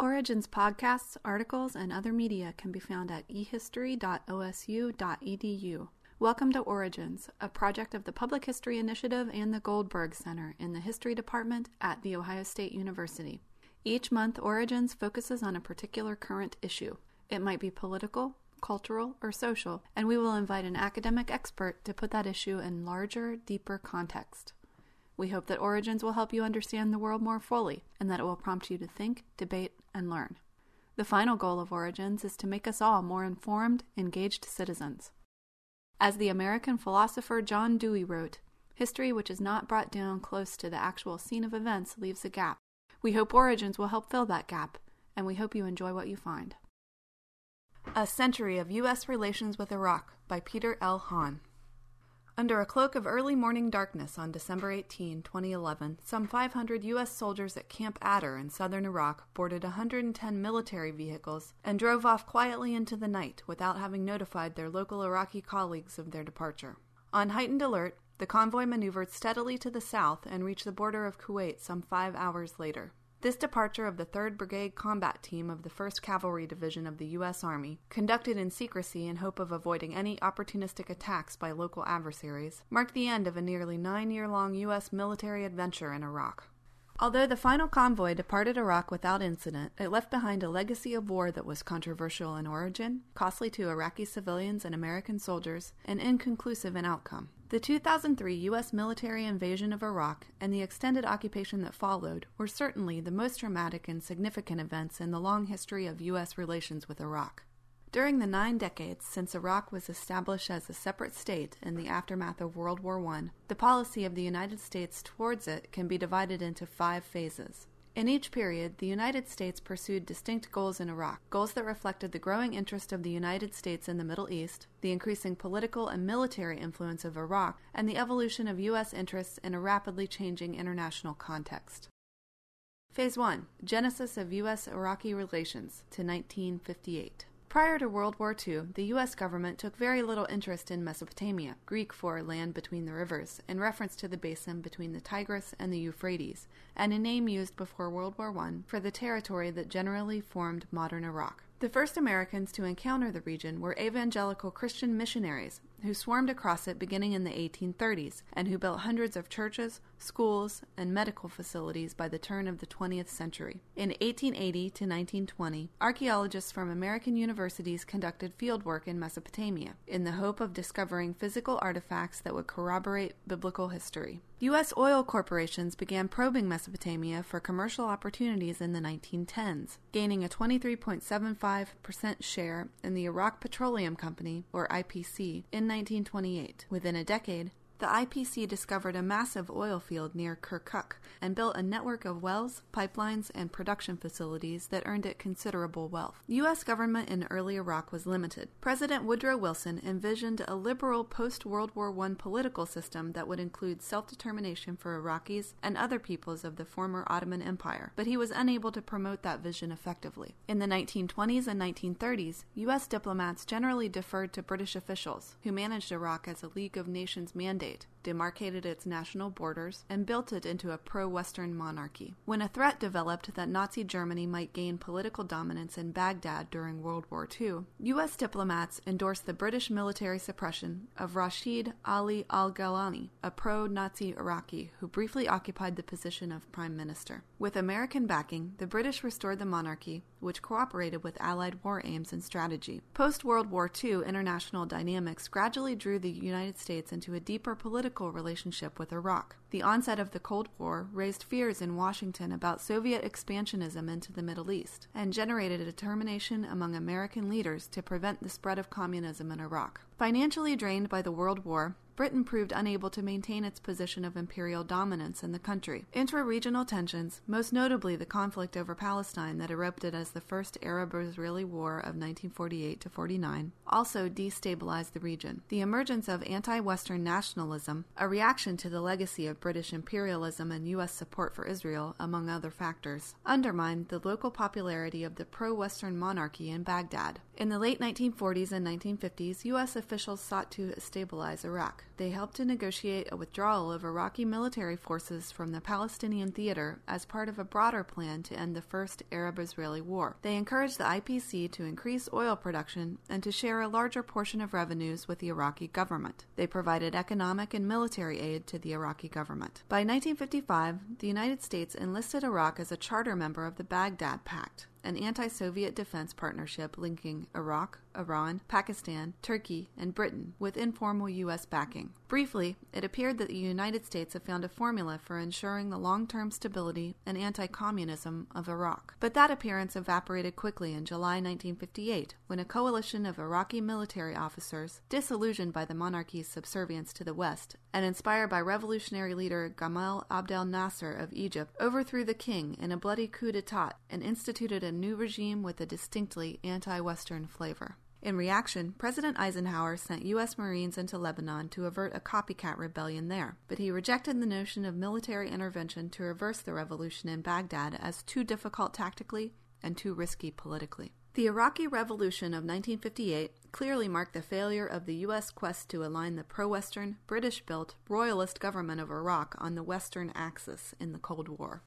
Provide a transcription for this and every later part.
Origins podcasts, articles, and other media can be found at ehistory.osu.edu. Welcome to Origins, a project of the Public History Initiative and the Goldberg Center in the History Department at The Ohio State University. Each month, Origins focuses on a particular current issue. It might be political, cultural, or social, and we will invite an academic expert to put that issue in larger, deeper context. We hope that Origins will help you understand the world more fully, and that it will prompt you to think, debate, and learn. The final goal of Origins is to make us all more informed, engaged citizens. As the American philosopher John Dewey wrote, "History which is not brought down close to the actual scene of events leaves a gap." We hope Origins will help fill that gap, and we hope you enjoy what you find. A Century of U.S. Relations with Iraq by Peter L. Hahn. Under a cloak of early morning darkness on December 18, 2011, some 500 U.S. soldiers at Camp Adder in southern Iraq boarded 110 military vehicles and drove off quietly into the night without having notified their local Iraqi colleagues of their departure. On heightened alert, the convoy maneuvered steadily to the south and reached the border of Kuwait some 5 hours later. This departure of the 3rd Brigade Combat Team of the 1st Cavalry Division of the U.S. Army, conducted in secrecy in hope of avoiding any opportunistic attacks by local adversaries, marked the end of a nearly 9-year-long U.S. military adventure in Iraq. Although the final convoy departed Iraq without incident, it left behind a legacy of war that was controversial in origin, costly to Iraqi civilians and American soldiers, and inconclusive in outcome. The 2003 U.S. military invasion of Iraq and the extended occupation that followed were certainly the most dramatic and significant events in the long history of U.S. relations with Iraq. During the 9 decades since Iraq was established as a separate state in the aftermath of World War I, the policy of the United States towards it can be divided into 5 phases. In each period, the United States pursued distinct goals in Iraq, goals that reflected the growing interest of the United States in the Middle East, the increasing political and military influence of Iraq, and the evolution of U.S. interests in a rapidly changing international context. Phase 1. Genesis of U.S.-Iraqi relations to 1958. Prior to World War II, the U.S. government took very little interest in Mesopotamia, Greek for land between the rivers, in reference to the basin between the Tigris and the Euphrates, and a name used before World War I for the territory that generally formed modern Iraq. The first Americans to encounter the region were evangelical Christian missionaries who swarmed across it beginning in the 1830s and who built hundreds of churches, schools, and medical facilities by the turn of the 20th century. In 1880 to 1920, archaeologists from American universities conducted fieldwork in Mesopotamia in the hope of discovering physical artifacts that would corroborate biblical history. U.S. oil corporations began probing Mesopotamia for commercial opportunities in the 1910s, gaining a 23.75% share in the Iraq Petroleum Company, or IPC, in 1928. Within a decade, the IPC discovered a massive oil field near Kirkuk and built a network of wells, pipelines, and production facilities that earned it considerable wealth. The U.S. government in early Iraq was limited. President Woodrow Wilson envisioned a liberal post-World War I political system that would include self-determination for Iraqis and other peoples of the former Ottoman Empire, but he was unable to promote that vision effectively. In the 1920s and 1930s, U.S. diplomats generally deferred to British officials, who managed Iraq as a League of Nations mandate, demarcated its national borders, and built it into a pro-Western monarchy. When a threat developed that Nazi Germany might gain political dominance in Baghdad during World War II, U.S. diplomats endorsed the British military suppression of Rashid Ali al-Ghalani, a pro-Nazi Iraqi who briefly occupied the position of prime minister. With American backing, the British restored the monarchy, which cooperated with Allied war aims and strategy. Post-World War II international dynamics gradually drew the United States into a deeper political relationship with Iraq. The onset of the Cold War raised fears in Washington about Soviet expansionism into the Middle East, and generated a determination among American leaders to prevent the spread of communism in Iraq. Financially drained by the World War, Britain proved unable to maintain its position of imperial dominance in the country. Intra-regional tensions, most notably the conflict over Palestine that erupted as the First Arab-Israeli War of 1948-49, also destabilized the region. The emergence of anti-Western nationalism, a reaction to the legacy of British imperialism and U.S. support for Israel, among other factors, undermined the local popularity of the pro-Western monarchy in Baghdad. In the late 1940s and 1950s, U.S. officials sought to stabilize Iraq. They helped to negotiate a withdrawal of Iraqi military forces from the Palestinian theater as part of a broader plan to end the First Arab-Israeli War. They encouraged the IPC to increase oil production and to share a larger portion of revenues with the Iraqi government. They provided economic and military aid to the Iraqi government. By 1955, the United States enlisted Iraq as a charter member of the Baghdad Pact, an anti-Soviet defense partnership linking Iraq, Iran, Pakistan, Turkey, and Britain with informal U.S. backing. Briefly, it appeared that the United States had found a formula for ensuring the long-term stability and anti-communism of Iraq. But that appearance evaporated quickly in July 1958, when a coalition of Iraqi military officers, disillusioned by the monarchy's subservience to the West, and inspired by revolutionary leader Gamal Abdel Nasser of Egypt, overthrew the king in a bloody coup d'etat and instituted a new regime with a distinctly anti-Western flavor. In reaction, President Eisenhower sent U.S. Marines into Lebanon to avert a copycat rebellion there, but he rejected the notion of military intervention to reverse the revolution in Baghdad as too difficult tactically and too risky politically. The Iraqi Revolution of 1958 clearly marked the failure of the U.S. quest to align the pro-Western, British-built, royalist government of Iraq on the Western axis in the Cold War.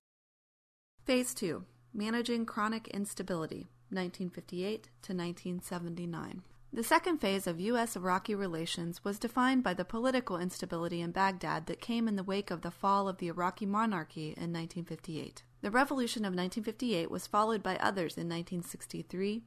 Phase 2. Managing Chronic Instability, 1958 to 1979. The second phase of U.S.-Iraqi relations was defined by the political instability in Baghdad that came in the wake of the fall of the Iraqi monarchy in 1958. The revolution of 1958 was followed by others in 1963,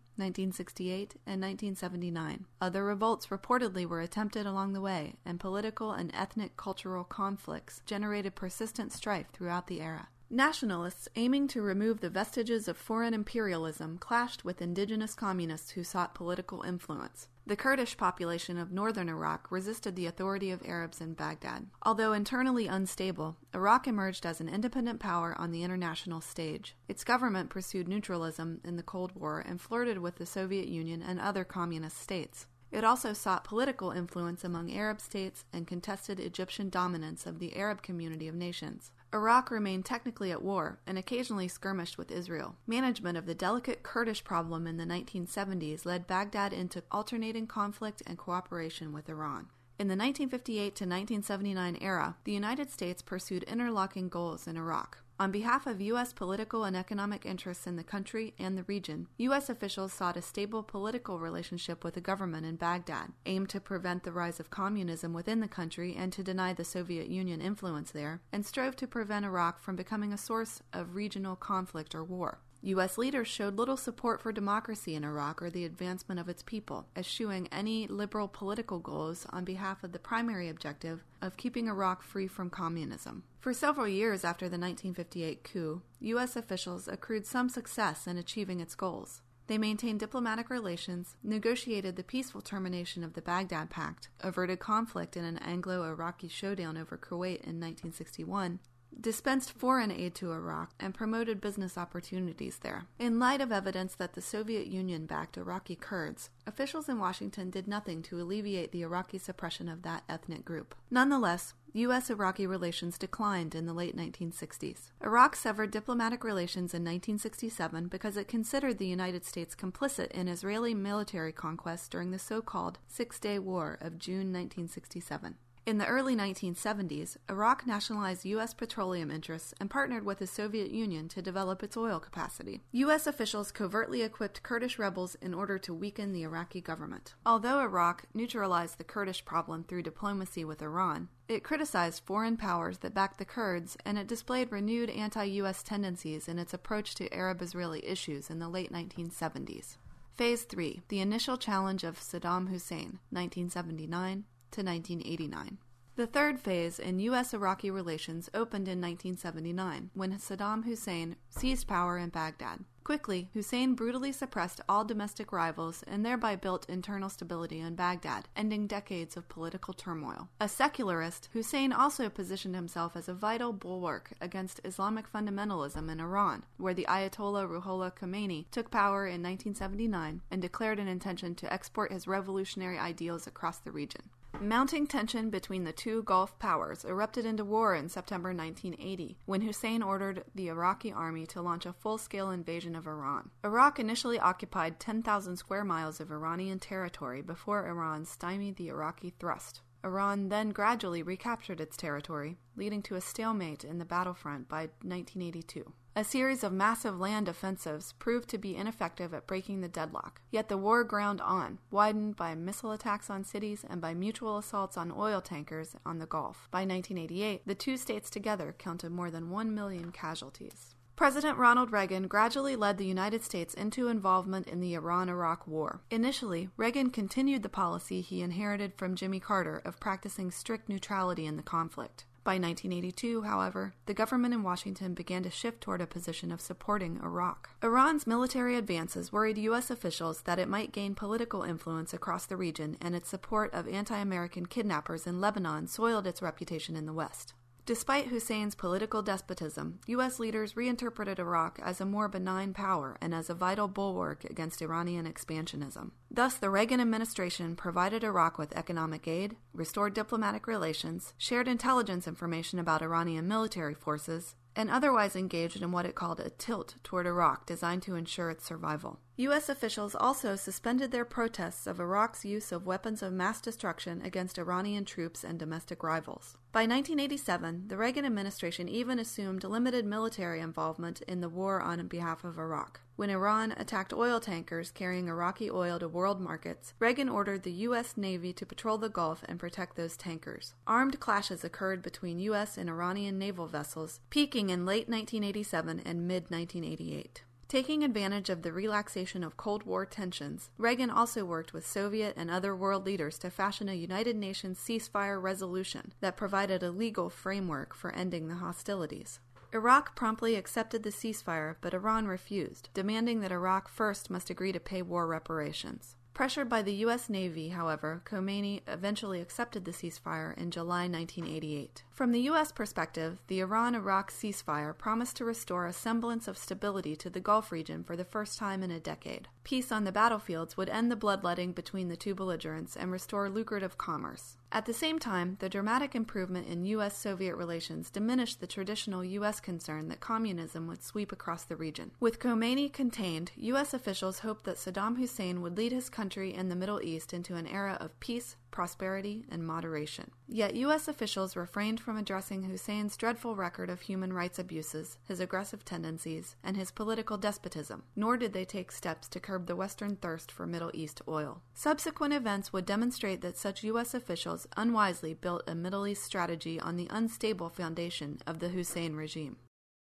1968, and 1979. Other revolts reportedly were attempted along the way, and political and ethnic cultural conflicts generated persistent strife throughout the era. Nationalists aiming to remove the vestiges of foreign imperialism clashed with indigenous communists who sought political influence. The Kurdish population of northern Iraq resisted the authority of Arabs in Baghdad. Although internally unstable, Iraq emerged as an independent power on the international stage. Its government pursued neutralism in the Cold War and flirted with the Soviet Union and other communist states. It also sought political influence among Arab states and contested Egyptian dominance of the Arab community of nations. Iraq remained technically at war and occasionally skirmished with Israel. Management of the delicate Kurdish problem in the 1970s led Baghdad into alternating conflict and cooperation with Iran. In the 1958 to 1979 era, the United States pursued interlocking goals in Iraq. On behalf of U.S. political and economic interests in the country and the region, U.S. officials sought a stable political relationship with the government in Baghdad, aimed to prevent the rise of communism within the country and to deny the Soviet Union influence there, and strove to prevent Iraq from becoming a source of regional conflict or war. U.S. leaders showed little support for democracy in Iraq or the advancement of its people, eschewing any liberal political goals on behalf of the primary objective of keeping Iraq free from communism. For several years after the 1958 coup, U.S. officials accrued some success in achieving its goals. They maintained diplomatic relations, negotiated the peaceful termination of the Baghdad Pact, averted conflict in an Anglo-Iraqi showdown over Kuwait in 1961, dispensed foreign aid to Iraq, and promoted business opportunities there. In light of evidence that the Soviet Union backed Iraqi Kurds, officials in Washington did nothing to alleviate the Iraqi suppression of that ethnic group. Nonetheless, U.S.-Iraqi relations declined in the late 1960s. Iraq severed diplomatic relations in 1967 because it considered the United States complicit in Israeli military conquests during the so-called Six-Day War of June 1967. In the early 1970s, Iraq nationalized U.S. petroleum interests and partnered with the Soviet Union to develop its oil capacity. U.S. officials covertly equipped Kurdish rebels in order to weaken the Iraqi government. Although Iraq neutralized the Kurdish problem through diplomacy with Iran, it criticized foreign powers that backed the Kurds, and it displayed renewed anti-U.S. tendencies in its approach to Arab-Israeli issues in the late 1970s. Phase 3. The Initial Challenge of Saddam Hussein, 1979 to 1989. The third phase in U.S.-Iraqi relations opened in 1979, when Saddam Hussein seized power in Baghdad. Quickly, Hussein brutally suppressed all domestic rivals and thereby built internal stability in Baghdad, ending decades of political turmoil. A secularist, Hussein also positioned himself as a vital bulwark against Islamic fundamentalism in Iran, where the Ayatollah Ruhollah Khomeini took power in 1979 and declared an intention to export his revolutionary ideals across the region. Mounting tension between the two Gulf powers erupted into war in September 1980, when Hussein ordered the Iraqi army to launch a full-scale invasion of Iran. Iraq initially occupied 10,000 square miles of Iranian territory before Iran stymied the Iraqi thrust. Iran then gradually recaptured its territory, leading to a stalemate in the battlefront by 1982. A series of massive land offensives proved to be ineffective at breaking the deadlock, yet the war ground on, widened by missile attacks on cities and by mutual assaults on oil tankers on the Gulf. By 1988, the two states together counted more than 1 million casualties. President Ronald Reagan gradually led the United States into involvement in the Iran-Iraq War. Initially, Reagan continued the policy he inherited from Jimmy Carter of practicing strict neutrality in the conflict. By 1982, however, the government in Washington began to shift toward a position of supporting Iraq. Iran's military advances worried U.S. officials that it might gain political influence across the region, and its support of anti-American kidnappers in Lebanon soiled its reputation in the West. Despite Hussein's political despotism, U.S. leaders reinterpreted Iraq as a more benign power and as a vital bulwark against Iranian expansionism. Thus, the Reagan administration provided Iraq with economic aid, restored diplomatic relations, shared intelligence information about Iranian military forces, and otherwise engaged in what it called a tilt toward Iraq designed to ensure its survival. U.S. officials also suspended their protests of Iraq's use of weapons of mass destruction against Iranian troops and domestic rivals. By 1987, the Reagan administration even assumed limited military involvement in the war on behalf of Iraq. When Iran attacked oil tankers carrying Iraqi oil to world markets, Reagan ordered the U.S. Navy to patrol the Gulf and protect those tankers. Armed clashes occurred between U.S. and Iranian naval vessels, peaking in late 1987 and mid-1988. Taking advantage of the relaxation of Cold War tensions, Reagan also worked with Soviet and other world leaders to fashion a United Nations ceasefire resolution that provided a legal framework for ending the hostilities. Iraq promptly accepted the ceasefire, but Iran refused, demanding that Iraq first must agree to pay war reparations. Pressured by the U.S. Navy, however, Khomeini eventually accepted the ceasefire in July 1988. From the U.S. perspective, the Iran-Iraq ceasefire promised to restore a semblance of stability to the Gulf region for the first time in a decade. Peace on the battlefields would end the bloodletting between the two belligerents and restore lucrative commerce. At the same time, the dramatic improvement in U.S.-Soviet relations diminished the traditional U.S. concern that communism would sweep across the region. With Khomeini contained, U.S. officials hoped that Saddam Hussein would lead his country and the Middle East into an era of peace, prosperity, and moderation. Yet U.S. officials refrained from addressing Hussein's dreadful record of human rights abuses, his aggressive tendencies, and his political despotism, nor did they take steps to curb the Western thirst for Middle East oil. Subsequent events would demonstrate that such U.S. officials unwisely built a Middle East strategy on the unstable foundation of the Hussein regime.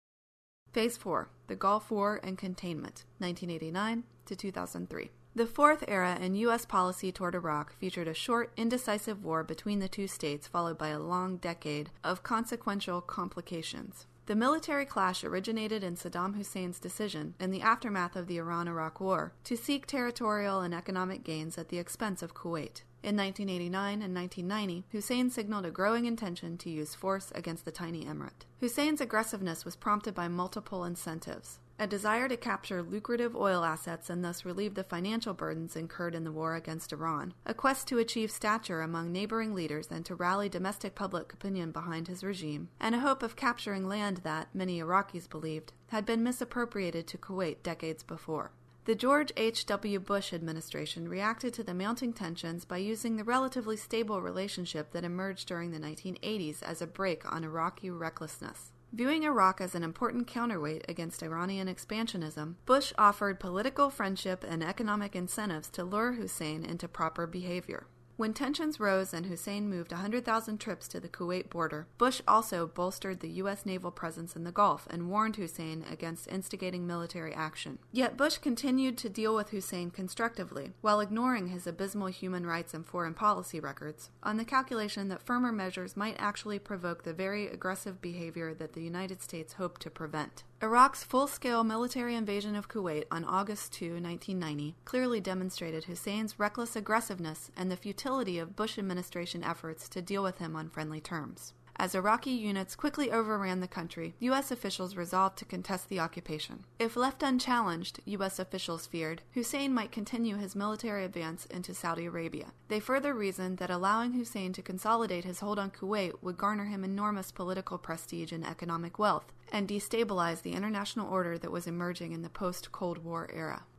Phase 4. The Gulf War and Containment, 1989 to 2003. The fourth era in U.S. policy toward Iraq featured a short, indecisive war between the two states followed by a long decade of consequential complications. The military clash originated in Saddam Hussein's decision, in the aftermath of the Iran-Iraq War, to seek territorial and economic gains at the expense of Kuwait. In 1989 and 1990, Hussein signaled a growing intention to use force against the tiny emirate. Hussein's aggressiveness was prompted by multiple incentives: a desire to capture lucrative oil assets and thus relieve the financial burdens incurred in the war against Iran, a quest to achieve stature among neighboring leaders and to rally domestic public opinion behind his regime, and a hope of capturing land that, many Iraqis believed, had been misappropriated to Kuwait decades before. The George H.W. Bush administration reacted to the mounting tensions by using the relatively stable relationship that emerged during the 1980s as a brake on Iraqi recklessness. Viewing Iraq as an important counterweight against Iranian expansionism, Bush offered political friendship and economic incentives to lure Hussein into proper behavior. When tensions rose and Hussein moved 100,000 troops to the Kuwait border, Bush also bolstered the U.S. naval presence in the Gulf and warned Hussein against instigating military action. Yet Bush continued to deal with Hussein constructively, while ignoring his abysmal human rights and foreign policy records, on the calculation that firmer measures might actually provoke the very aggressive behavior that the United States hoped to prevent. Iraq's full-scale military invasion of Kuwait on August 2, 1990, clearly demonstrated Hussein's reckless aggressiveness and the futility of Bush administration efforts to deal with him on friendly terms. As Iraqi units quickly overran the country, U.S. officials resolved to contest the occupation. If left unchallenged, U.S. officials feared, Hussein might continue his military advance into Saudi Arabia. They further reasoned that allowing Hussein to consolidate his hold on Kuwait would garner him enormous political prestige and economic wealth, and destabilize the international order that was emerging in the post-Cold War era.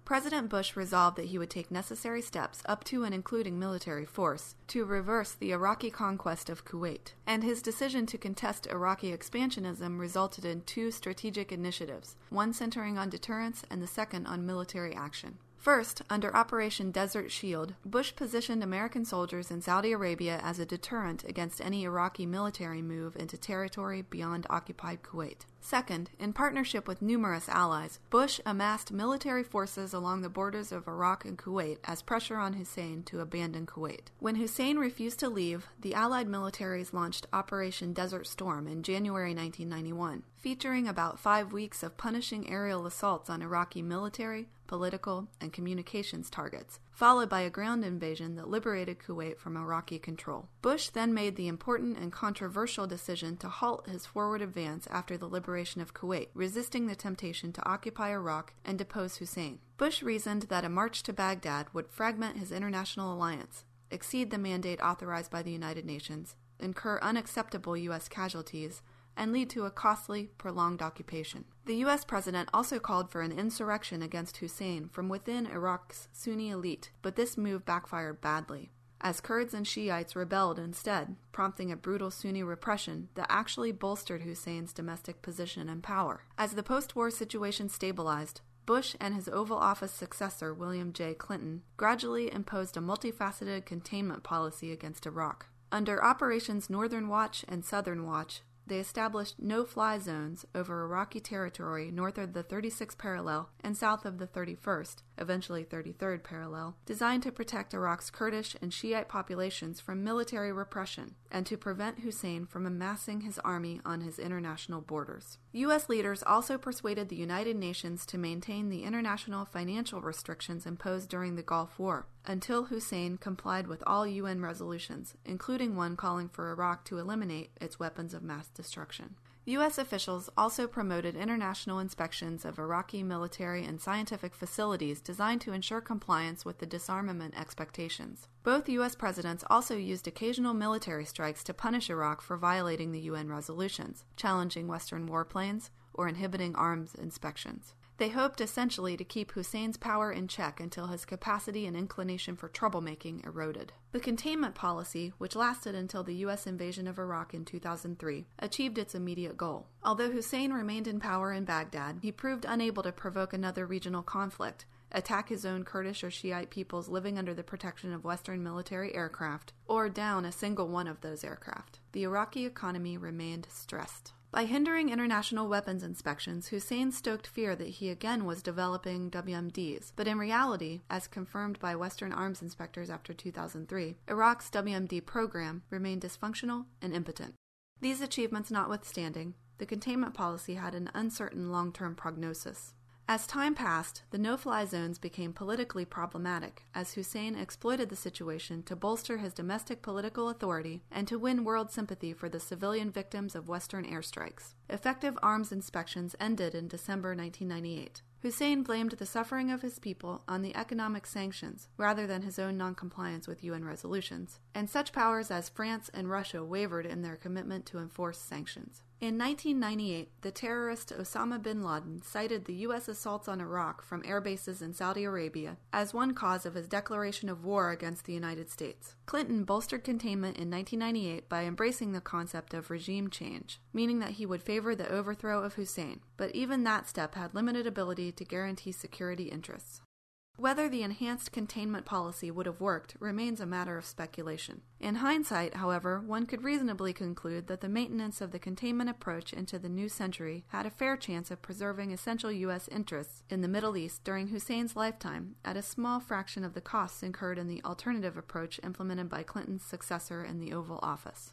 President Bush resolved that he would take necessary steps up to and including military force to reverse the Iraqi conquest of Kuwait, and his decision to contest Iraqi expansionism resulted in two strategic initiatives, one centering on deterrence and the second on military action. First, under Operation Desert Shield, Bush positioned American soldiers in Saudi Arabia as a deterrent against any Iraqi military move into territory beyond occupied Kuwait. Second, in partnership with numerous allies, Bush amassed military forces along the borders of Iraq and Kuwait as pressure on Hussein to abandon Kuwait. When Hussein refused to leave, the Allied militaries launched Operation Desert Storm in January 1991, featuring about 5 weeks of punishing aerial assaults on Iraqi military, political, and communications targets, followed by a ground invasion that liberated Kuwait from Iraqi control. Bush then made the important and controversial decision to halt his forward advance after the liberation of Kuwait, resisting the temptation to occupy Iraq and depose Hussein. Bush reasoned that a march to Baghdad would fragment his international alliance, exceed the mandate authorized by the United Nations, incur unacceptable U.S. casualties, and lead to a costly, prolonged occupation. The U.S. president also called for an insurrection against Hussein from within Iraq's Sunni elite, but this move backfired badly, as Kurds and Shiites rebelled instead, prompting a brutal Sunni repression that actually bolstered Hussein's domestic position and power. As the post-war situation stabilized, Bush and his Oval Office successor, William J. Clinton, gradually imposed a multifaceted containment policy against Iraq. Under Operations Northern Watch and Southern Watch, they established no-fly zones over Iraqi territory north of the 36th parallel and south of the 31st, eventually 33rd parallel, designed to protect Iraq's Kurdish and Shiite populations from military repression and to prevent Hussein from amassing his army on his international borders. U.S. leaders also persuaded the United Nations to maintain the international financial restrictions imposed during the Gulf War, until Hussein complied with all UN resolutions, including one calling for Iraq to eliminate its weapons of mass destruction. U.S. officials also promoted international inspections of Iraqi military and scientific facilities designed to ensure compliance with the disarmament expectations. Both U.S. presidents also used occasional military strikes to punish Iraq for violating the UN resolutions, challenging Western warplanes, or inhibiting arms inspections. They hoped essentially to keep Hussein's power in check until his capacity and inclination for troublemaking eroded. The containment policy, which lasted until the U.S. invasion of Iraq in 2003, achieved its immediate goal. Although Hussein remained in power in Baghdad, he proved unable to provoke another regional conflict, attack his own Kurdish or Shiite peoples living under the protection of Western military aircraft, or down a single one of those aircraft. The Iraqi economy remained stressed. By hindering international weapons inspections, Hussein stoked fear that he again was developing WMDs, but in reality, as confirmed by Western arms inspectors after 2003, Iraq's WMD program remained dysfunctional and impotent. These achievements notwithstanding, the containment policy had an uncertain long-term prognosis. As time passed, the no-fly zones became politically problematic, as Hussein exploited the situation to bolster his domestic political authority and to win world sympathy for the civilian victims of Western airstrikes. Effective arms inspections ended in December 1998. Hussein blamed the suffering of his people on the economic sanctions rather than his own noncompliance with UN resolutions, and such powers as France and Russia wavered in their commitment to enforce sanctions. In 1998, the terrorist Osama bin Laden cited the U.S. assaults on Iraq from air bases in Saudi Arabia as one cause of his declaration of war against the United States. Clinton bolstered containment in 1998 by embracing the concept of regime change, meaning that he would favor the overthrow of Hussein, but even that step had limited ability to guarantee security interests. Whether the enhanced containment policy would have worked remains a matter of speculation. In hindsight, however, one could reasonably conclude that the maintenance of the containment approach into the new century had a fair chance of preserving essential U.S. interests in the Middle East during Hussein's lifetime at a small fraction of the costs incurred in the alternative approach implemented by Clinton's successor in the Oval Office.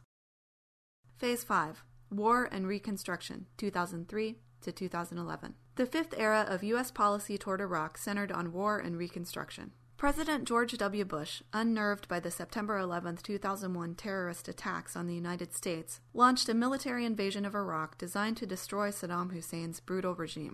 Phase 5. War and Reconstruction, 2003 to 2011. The fifth era of U.S. policy toward Iraq centered on war and reconstruction. President George W. Bush, unnerved by the September 11, 2001 terrorist attacks on the United States, launched a military invasion of Iraq designed to destroy Saddam Hussein's brutal regime.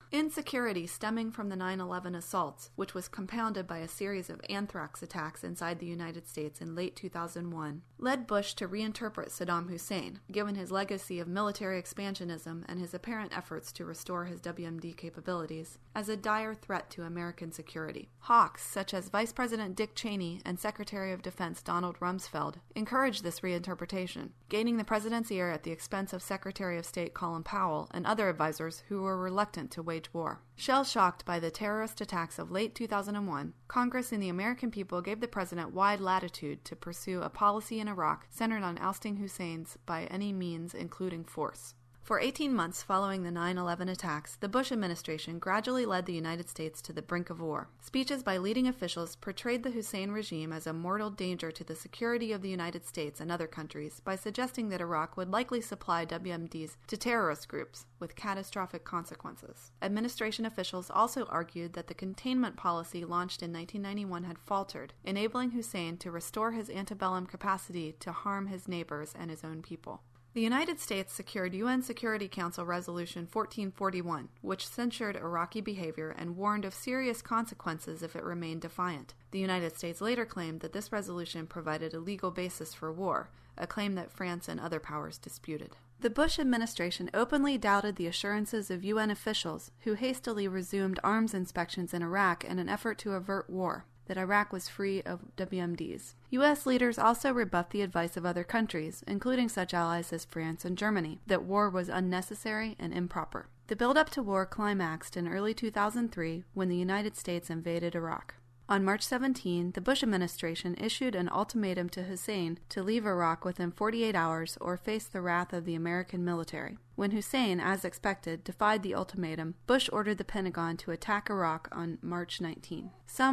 Insecurity stemming from the 9/11 assaults, which was compounded by a series of anthrax attacks inside the United States in late 2001, led Bush to reinterpret Saddam Hussein, given his legacy of military expansionism and his apparent efforts to restore his WMD capabilities, as a dire threat to American security. Hawks, such as Vice President Dick Cheney and Secretary of Defense Donald Rumsfeld, encouraged this reinterpretation, gaining the president's ear at the expense of Secretary of State Colin Powell and other advisors who were reluctant to wage war. Shell-shocked by the terrorist attacks of late 2001, Congress and the American people gave the president wide latitude to pursue a policy in Iraq centered on ousting Hussein's by any means, including force. For 18 months following the 9/11 attacks, the Bush administration gradually led the United States to the brink of war. Speeches by leading officials portrayed the Hussein regime as a mortal danger to the security of the United States and other countries by suggesting that Iraq would likely supply WMDs to terrorist groups, with catastrophic consequences. Administration officials also argued that the containment policy launched in 1991 had faltered, enabling Hussein to restore his antebellum capacity to harm his neighbors and his own people. The United States secured UN Security Council Resolution 1441, which censured Iraqi behavior and warned of serious consequences if it remained defiant. The United States later claimed that this resolution provided a legal basis for war, a claim that France and other powers disputed. The Bush administration openly doubted the assurances of UN officials who hastily resumed arms inspections in Iraq in an effort to avert war, that Iraq was free of WMDs. U.S. leaders also rebuffed the advice of other countries, including such allies as France and Germany, that war was unnecessary and improper. The build-up to war climaxed in early 2003 when the United States invaded Iraq. On March 17, the Bush administration issued an ultimatum to Hussein to leave Iraq within 48 hours or face the wrath of the American military. When Hussein, as expected, defied the ultimatum, Bush ordered the Pentagon to attack Iraq on March 19. Some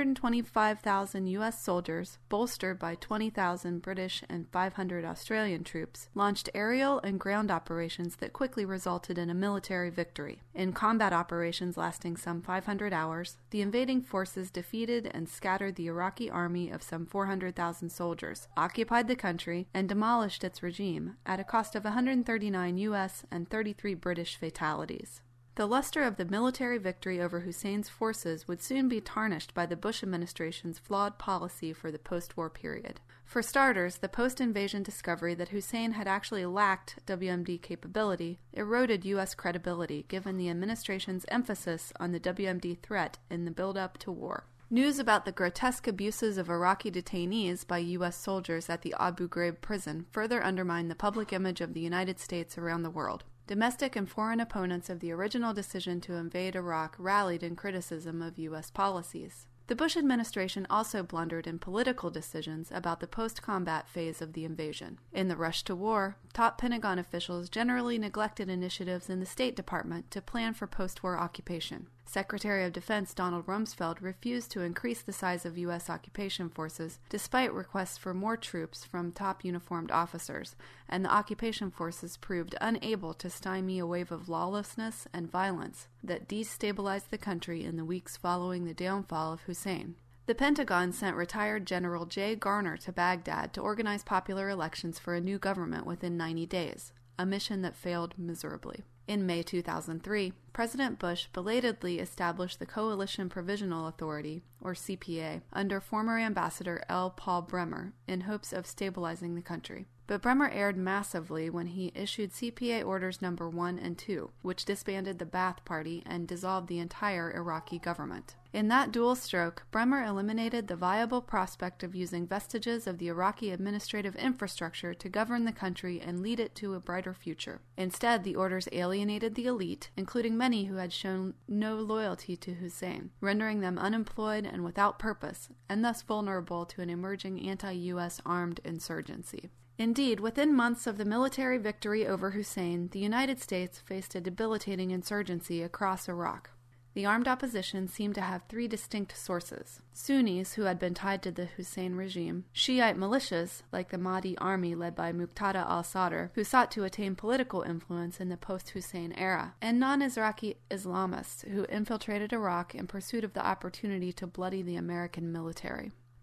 125,000 U.S. soldiers, bolstered by 20,000 British and 500 Australian troops, launched aerial and ground operations that quickly resulted in a military victory. In combat operations lasting some 500 hours, the invading forces defeated and scattered the Iraqi army of some 400,000 soldiers, occupied the country, and demolished its regime at a cost of 139 U.S. and 33 British fatalities. The luster of the military victory over Hussein's forces would soon be tarnished by the Bush administration's flawed policy for the post-war period. For starters, the post-invasion discovery that Hussein had actually lacked WMD capability eroded U.S. credibility given the administration's emphasis on the WMD threat in the build-up to war. News about the grotesque abuses of Iraqi detainees by U.S. soldiers at the Abu Ghraib prison further undermined the public image of the United States around the world. Domestic and foreign opponents of the original decision to invade Iraq rallied in criticism of U.S. policies. The Bush administration also blundered in political decisions about the post-combat phase of the invasion. In the rush to war, top Pentagon officials generally neglected initiatives in the State Department to plan for post-war occupation. Secretary of Defense Donald Rumsfeld refused to increase the size of U.S. occupation forces, despite requests for more troops from top uniformed officers, and the occupation forces proved unable to stymie a wave of lawlessness and violence that destabilized the country in the weeks following the downfall of Hussein. The Pentagon sent retired General Jay Garner to Baghdad to organize popular elections for a new government within 90 days, a mission that failed miserably. In May 2003, President Bush belatedly established the Coalition Provisional Authority, or CPA, under former Ambassador L. Paul Bremer in hopes of stabilizing the country. But Bremer erred massively when he issued CPA Orders No. 1 and 2, which disbanded the Ba'ath Party and dissolved the entire Iraqi government. In that dual stroke, Bremer eliminated the viable prospect of using vestiges of the Iraqi administrative infrastructure to govern the country and lead it to a brighter future. Instead, the orders alienated the elite, including many who had shown no loyalty to Hussein, rendering them unemployed and without purpose, and thus vulnerable to an emerging anti-U.S. armed insurgency. Indeed, within months of the military victory over Hussein, the United States faced a debilitating insurgency across Iraq. The armed opposition seemed to have three distinct sources: Sunnis, who had been tied to the Hussein regime; Shiite militias, like the Mahdi army led by Muqtada al-Sadr, who sought to attain political influence in the post-Hussein era; and non-Iraqi Islamists, who infiltrated Iraq in pursuit of the opportunity to bloody the American military.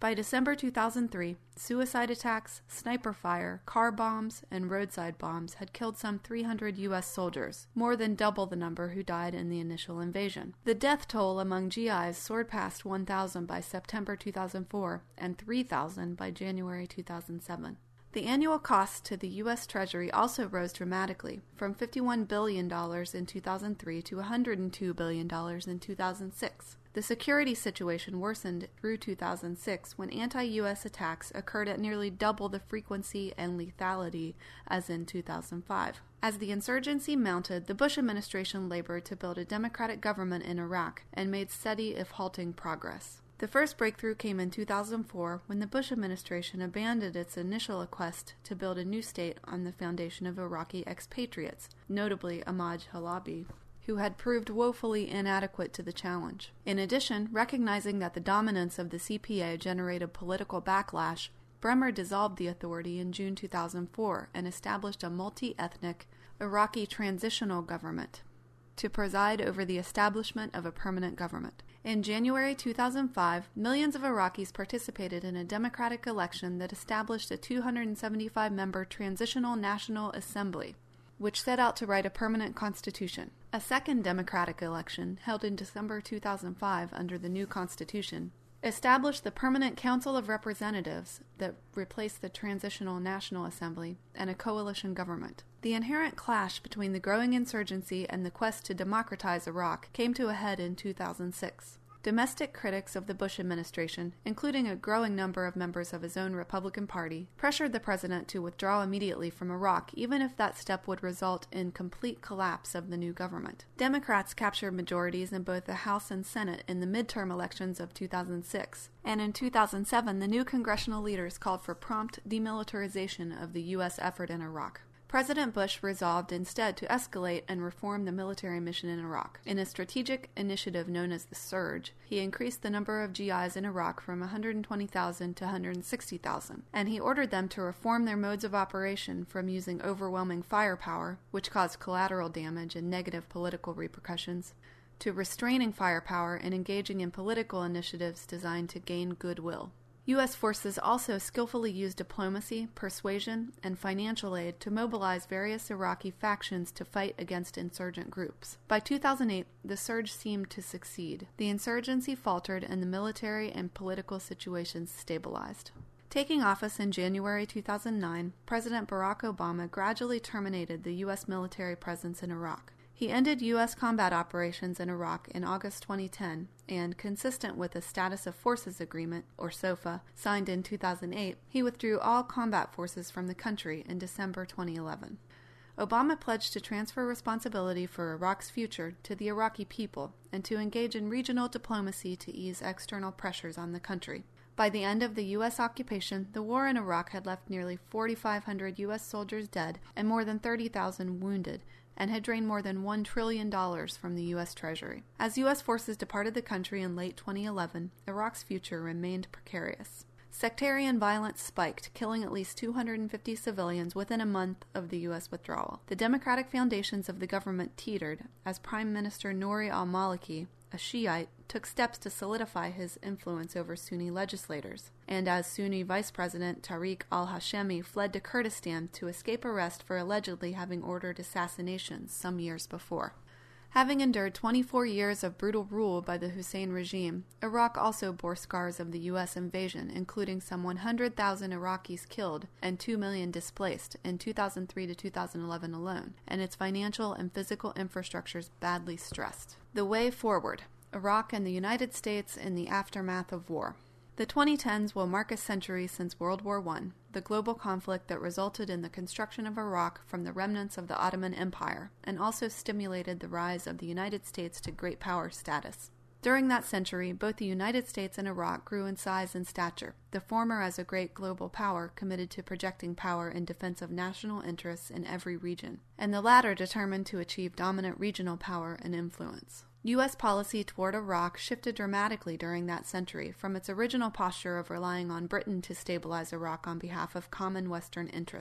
By December 2003, suicide attacks, sniper fire, car bombs, and roadside bombs had killed some 300 U.S. soldiers, more than double the number who died in the initial invasion. The death toll among GIs soared past 1,000 by September 2004 and 3,000 by January 2007. The annual cost to the U.S. Treasury also rose dramatically, from $51 billion in 2003 to $102 billion in 2006. The security situation worsened through 2006 when anti-U.S. attacks occurred at nearly double the frequency and lethality as in 2005. As the insurgency mounted, the Bush administration labored to build a democratic government in Iraq and made steady, if halting, progress. The first breakthrough came in 2004 when the Bush administration abandoned its initial quest to build a new state on the foundation of Iraqi expatriates, notably Ahmad Halabi, who had proved woefully inadequate to the challenge. In addition, recognizing that the dominance of the CPA generated political backlash, Bremer dissolved the authority in June 2004 and established a multi-ethnic Iraqi transitional government to preside over the establishment of a permanent government. In January 2005, millions of Iraqis participated in a democratic election that established a 275-member Transitional National Assembly, which set out to write a permanent constitution. A second democratic election, held in December 2005 under the new constitution, established the Permanent Council of Representatives that replaced the Transitional National Assembly and a coalition government. The inherent clash between the growing insurgency and the quest to democratize Iraq came to a head in 2006. Domestic critics of the Bush administration, including a growing number of members of his own Republican Party, pressured the president to withdraw immediately from Iraq, even if that step would result in complete collapse of the new government. Democrats captured majorities in both the House and Senate in the midterm elections of 2006, and in 2007 the new congressional leaders called for prompt demilitarization of the U.S. effort in Iraq. President Bush resolved instead to escalate and reform the military mission in Iraq. In a strategic initiative known as the Surge, he increased the number of GIs in Iraq from 120,000 to 160,000, and he ordered them to reform their modes of operation from using overwhelming firepower, which caused collateral damage and negative political repercussions, to restraining firepower and engaging in political initiatives designed to gain goodwill. U.S. forces also skillfully used diplomacy, persuasion, and financial aid to mobilize various Iraqi factions to fight against insurgent groups. By 2008, the surge seemed to succeed. The insurgency faltered and the military and political situations stabilized. Taking office in January 2009, President Barack Obama gradually terminated the U.S. military presence in Iraq. He ended U.S. combat operations in Iraq in August 2010, and, consistent with the Status of Forces Agreement, or SOFA, signed in 2008, he withdrew all combat forces from the country in December 2011. Obama pledged to transfer responsibility for Iraq's future to the Iraqi people and to engage in regional diplomacy to ease external pressures on the country. By the end of the U.S. occupation, the war in Iraq had left nearly 4,500 U.S. soldiers dead and more than 30,000 wounded, and had drained more than $1 trillion from the U.S. Treasury. As U.S. forces departed the country in late 2011, Iraq's future remained precarious. Sectarian violence spiked, killing at least 250 civilians within a month of the U.S. withdrawal. The democratic foundations of the government teetered as Prime Minister Nouri al-Maliki, a Shiite, took steps to solidify his influence over Sunni legislators, and as Sunni Vice President Tariq al-Hashemi fled to Kurdistan to escape arrest for allegedly having ordered assassinations some years before. Having endured 24 years of brutal rule by the Hussein regime, Iraq also bore scars of the U.S. invasion, including some 100,000 Iraqis killed and 2 million displaced in 2003 to 2011 alone, and its financial and physical infrastructures badly stressed. The way forward: Iraq and the United States in the aftermath of war. The 2010s will mark a century since World War I, the global conflict that resulted in the construction of Iraq from the remnants of the Ottoman Empire, and also stimulated the rise of the United States to great power status. During that century, both the United States and Iraq grew in size and stature, the former as a great global power committed to projecting power in defense of national interests in every region, and the latter determined to achieve dominant regional power and influence. U.S. policy toward Iraq shifted dramatically during that century from its original posture of relying on Britain to stabilize Iraq on behalf of common Western interests.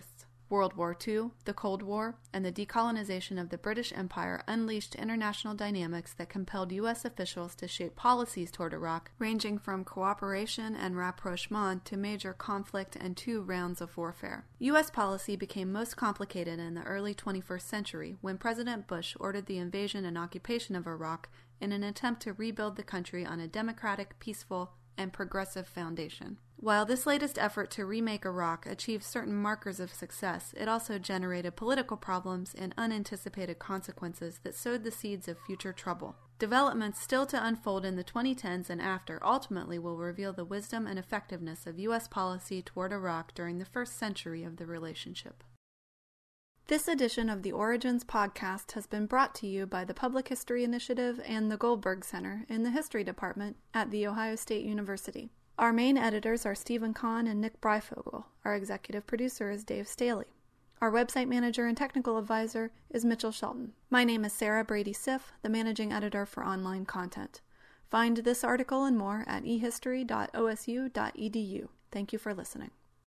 World War II, the Cold War, and the decolonization of the British Empire unleashed international dynamics that compelled U.S. officials to shape policies toward Iraq, ranging from cooperation and rapprochement to major conflict and 2 rounds of warfare. U.S. policy became most complicated in the early 21st century when President Bush ordered the invasion and occupation of Iraq in an attempt to rebuild the country on a democratic, peaceful, and progressive foundation. While this latest effort to remake Iraq achieved certain markers of success, it also generated political problems and unanticipated consequences that sowed the seeds of future trouble. Developments still to unfold in the 2010s and after ultimately will reveal the wisdom and effectiveness of U.S. policy toward Iraq during the first century of the relationship. This edition of the Origins podcast has been brought to you by the Public History Initiative and the Goldberg Center in the History Department at The Ohio State University. Our main editors are Stephen Kahn and Nick Breifogel. Our executive producer is Dave Staley. Our website manager and technical advisor is Mitchell Shelton. My name is Sarah Brady-Siff, the managing editor for online content. Find this article and more at ehistory.osu.edu. Thank you for listening.